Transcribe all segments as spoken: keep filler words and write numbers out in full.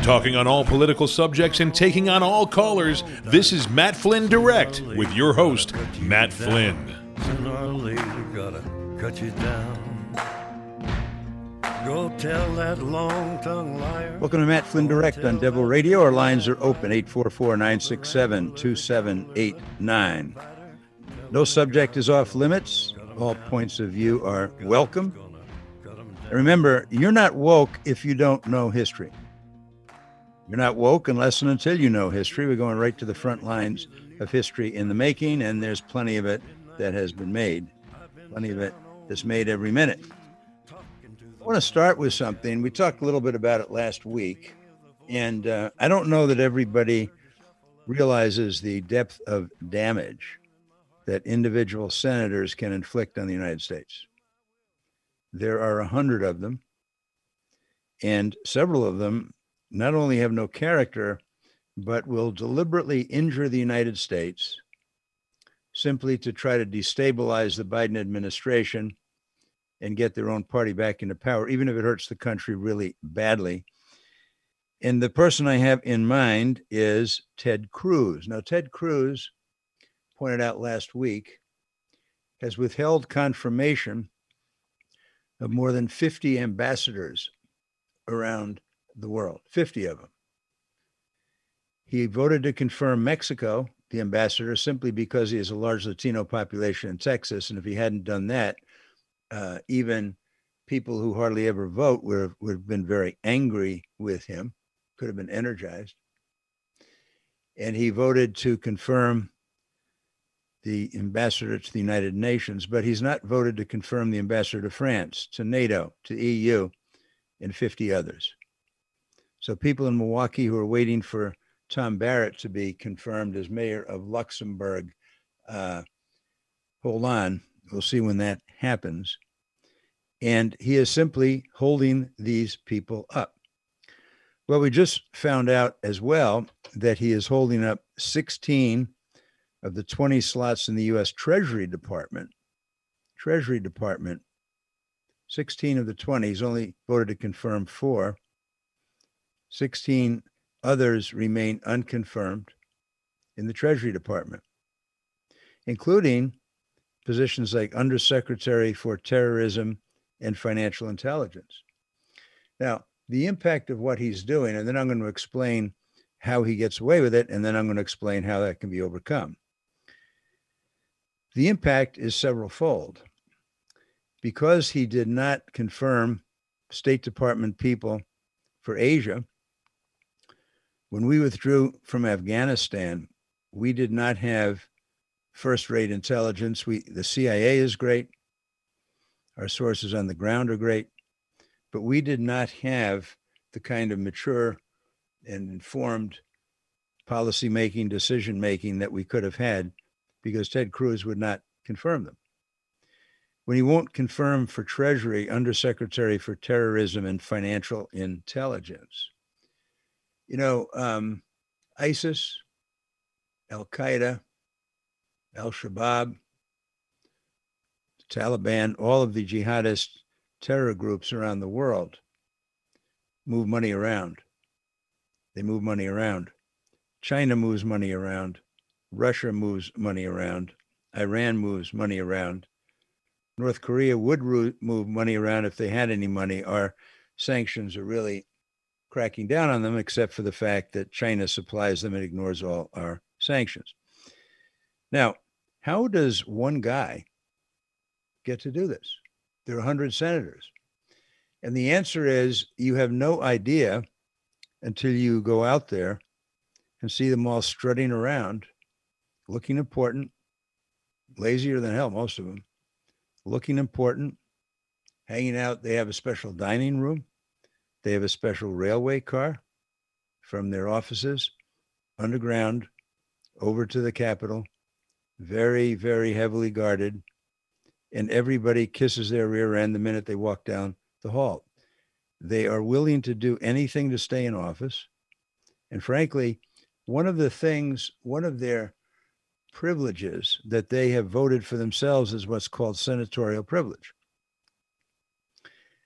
Talking on all political subjects and taking on all callers, this is Matt Flynn Direct with your host, Matt Flynn. Sooner or later, gotta cut you down. Go tell that long-tongued liar. Welcome to Matt Flynn Direct on Devil Radio. Our lines are open, eight four four, nine six seven, two seven eight nine. No subject is off limits. All points of view are welcome. And remember, you're not woke if you don't know history. You're not woke unless and until you know history. We're going right to the front lines of history in the making, and there's plenty of it that has been made. Plenty of it that's made every minute. I want to start with something. We talked a little bit about it last week, and uh, I don't know that everybody realizes the depth of damage that individual senators can inflict on the United States. There are a hundred of them, and several of them not only have no character, but will deliberately injure the United States simply to try to destabilize the Biden administration and get their own party back into power, even if it hurts the country really badly. And the person I have in mind is Ted Cruz. Now, Ted Cruz, pointed out last week, has withheld confirmation of more than fifty ambassadors around the world, fifty of them. He voted to confirm Mexico, the ambassador, simply because he has a large Latino population in Texas. And if he hadn't done that, uh, even people who hardly ever vote would have, would have been very angry with him, could have been energized. And he voted to confirm the ambassador to the United Nations, but he's not voted to confirm the ambassador to France, to NATO, to E U, and fifty others. So people in Milwaukee who are waiting for Tom Barrett to be confirmed as mayor of Luxembourg, uh, hold on, we'll see when that happens. And he is simply holding these people up. Well, we just found out as well that he is holding up sixteen of the twenty slots in the U S Treasury Department. Treasury Department, sixteen of the twenty, he's only voted to confirm four. sixteen others remain unconfirmed in the Treasury Department, including positions like Undersecretary for Terrorism and Financial Intelligence. Now, the impact of what he's doing, and then I'm going to explain how he gets away with it, and then I'm going to explain how that can be overcome. The impact is several-fold. Because he did not confirm State Department people for Asia, when we withdrew from Afghanistan, we did not have first-rate intelligence. We, the C I A is great. Our sources on the ground are great. But we did not have the kind of mature and informed policy-making, decision-making that we could have had because Ted Cruz would not confirm them. When he won't confirm for Treasury, Undersecretary for Terrorism and Financial Intelligence. You know, um, ISIS, Al-Qaeda, Al-Shabaab, Taliban, all of the jihadist terror groups around the world move money around. They move money around. China moves money around. Russia moves money around. Iran moves money around. North Korea would move money around if they had any money. Our sanctions are really cracking down on them, except for the fact that China supplies them and ignores all our sanctions. Now, how does one guy get to do this? There are one hundred senators. And the answer is you have no idea until you go out there and see them all strutting around, looking important, lazier than hell, most of them, looking important, hanging out. They have a special dining room. They have a special railway car from their offices underground over to the Capitol, very, very heavily guarded. And everybody kisses their rear end the minute they walk down the hall. They are willing to do anything to stay in office. And frankly, one of the things, one of their privileges that they have voted for themselves is what's called senatorial privilege.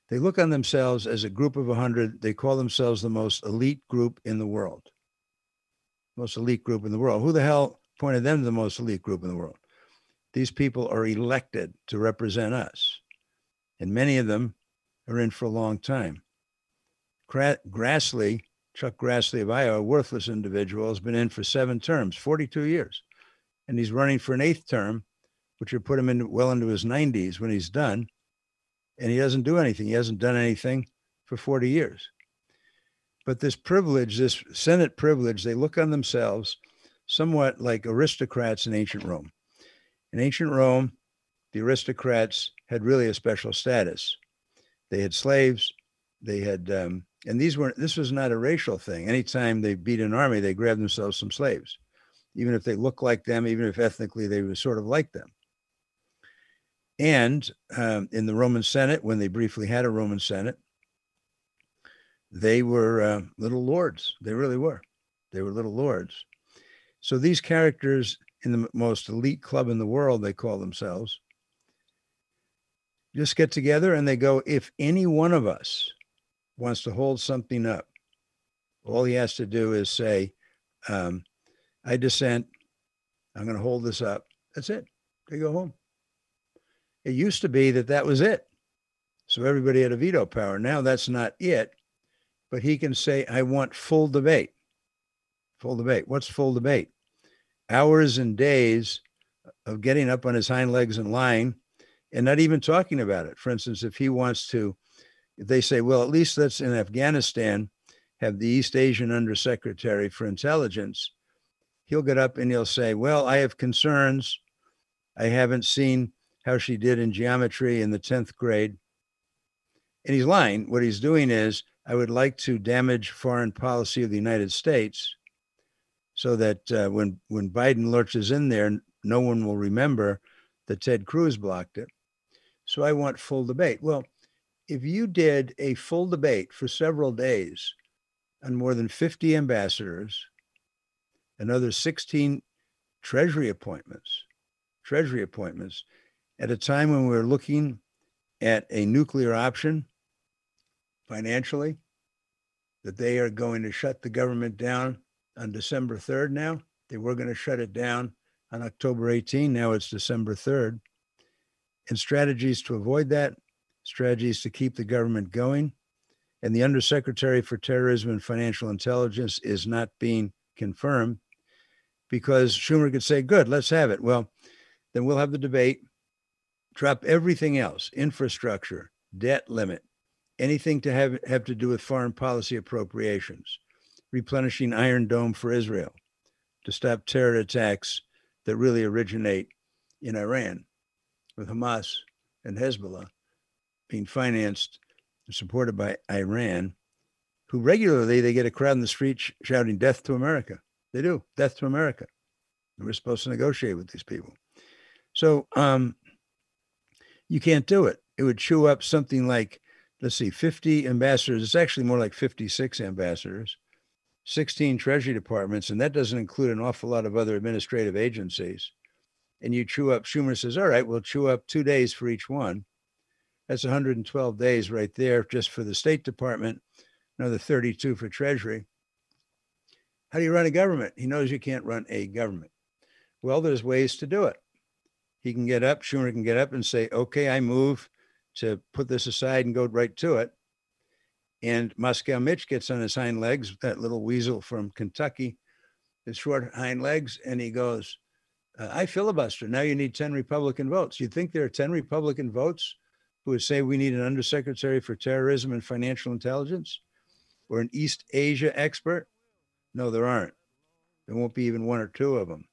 They look on themselves as a group of one hundred. They call themselves the most elite group in the world. Most elite group in the world. Who the hell appointed them to the most elite group in the world? These people are elected to represent us. And many of them are in for a long time. Grassley, Chuck Grassley of Iowa, a worthless individual, has been in for seven terms, forty-two years. And he's running for an eighth term, which would put him in well into his nineties when he's done. And he doesn't do anything. He hasn't done anything for forty years. But this privilege, this Senate privilege, they look on themselves somewhat like aristocrats in ancient Rome. In ancient Rome, the aristocrats had really a special status. They had slaves. They had, um, and these weren't, this was not a racial thing. Anytime they beat an army, they grabbed themselves some slaves, even if they looked like them, even if ethnically they were sort of like them. And um, in the Roman Senate, when they briefly had a Roman Senate, they were uh, little lords. They really were. They were little lords. So these characters in the most elite club in the world, they call themselves, just get together and they go, if any one of us wants to hold something up, all he has to do is say, um, I dissent. I'm going to hold this up. That's it. They go home. It used to be that that was it. So everybody had a veto power. Now that's not it. But he can say, I want full debate. Full debate. What's full debate? Hours and days of getting up on his hind legs and lying and not even talking about it. For instance, if he wants to, if they say, well, at least let's in Afghanistan have the East Asian Undersecretary for Intelligence, he'll get up and he'll say, well, I have concerns. I haven't seen how she did in geometry in the tenth grade. And he's lying. What he's doing is, I would like to damage foreign policy of the United States so that uh, when, when Biden lurches in there, no one will remember that Ted Cruz blocked it. So I want full debate. Well, if you did a full debate for several days on more than fifty ambassadors, another sixteen Treasury appointments, Treasury appointments, at a time when we were looking at a nuclear option financially, that they are going to shut the government down on December third now. They were going to shut it down on October eighteenth. Now it's December third. And strategies to avoid that, strategies to keep the government going. And the Undersecretary for Terrorism and Financial Intelligence is not being confirmed because Schumer could say, good, let's have it. Well, then we'll have the debate, drop everything else, infrastructure, debt limit, anything to have, have to do with foreign policy appropriations, replenishing Iron Dome for Israel to stop terror attacks that really originate in Iran, with Hamas and Hezbollah being financed and supported by Iran, who regularly, they get a crowd in the street sh- shouting, death to America. They do, death to America. And we're supposed to negotiate with these people. So um, you can't do it. It would chew up something like, let's see, fifty ambassadors. It's actually more like fifty-six ambassadors, sixteen Treasury departments, and that doesn't include an awful lot of other administrative agencies. And you chew up, Schumer says, all right, we'll chew up two days for each one. That's one hundred twelve days right there just for the State Department, another thirty-two for Treasury. How do you run a government? He knows you can't run a government. Well, there's ways to do it. He can get up, Schumer can get up and say, okay, I move to put this aside and go right to it. And Moscow Mitch gets on his hind legs, that little weasel from Kentucky, his short hind legs, and he goes, uh, I filibuster. Now you need ten Republican votes. You think there are ten Republican votes who would say we need an undersecretary for terrorism and financial intelligence or an East Asia expert? No, there aren't. There won't be even one or two of them.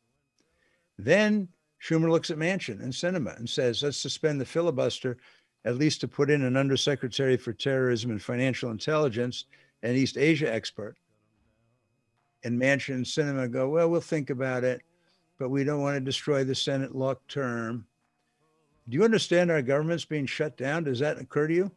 Then Schumer looks at Manchin and Sinema and says, let's suspend the filibuster, at least to put in an undersecretary for terrorism and financial intelligence, an East Asia expert. And Manchin and Sinema go, well, we'll think about it, but we don't want to destroy the Senate long term. Do you understand our government's being shut down? Does that occur to you?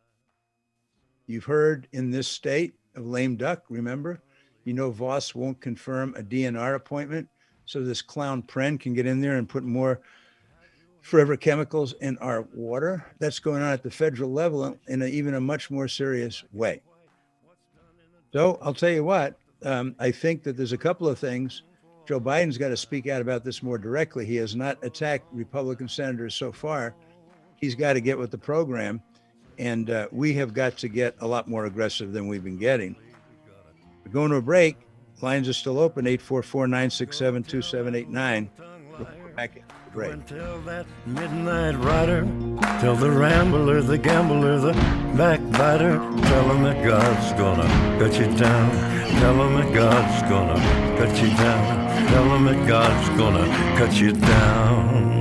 You've heard in this state of lame duck, remember? You know Voss won't confirm a D N R appointment, so this clown Pren can get in there and put more forever chemicals in our water. That's going on at the federal level in a, even a much more serious way. So I'll tell you what, um, I think that there's a couple of things. Joe Biden's got to speak out about this more directly. He has not attacked Republican senators so far. He's got to get with the program. And uh, we have got to get a lot more aggressive than we've been getting. We're going to a break. Lines are still open, eight four four, nine six seven, two seven eight nine. We'll come back in the break. Tell that midnight rider, tell the rambler, the gambler, the backbiter, tell him that God's gonna cut you down. Tell him that God's gonna cut you down. Tell him that God's gonna cut you down.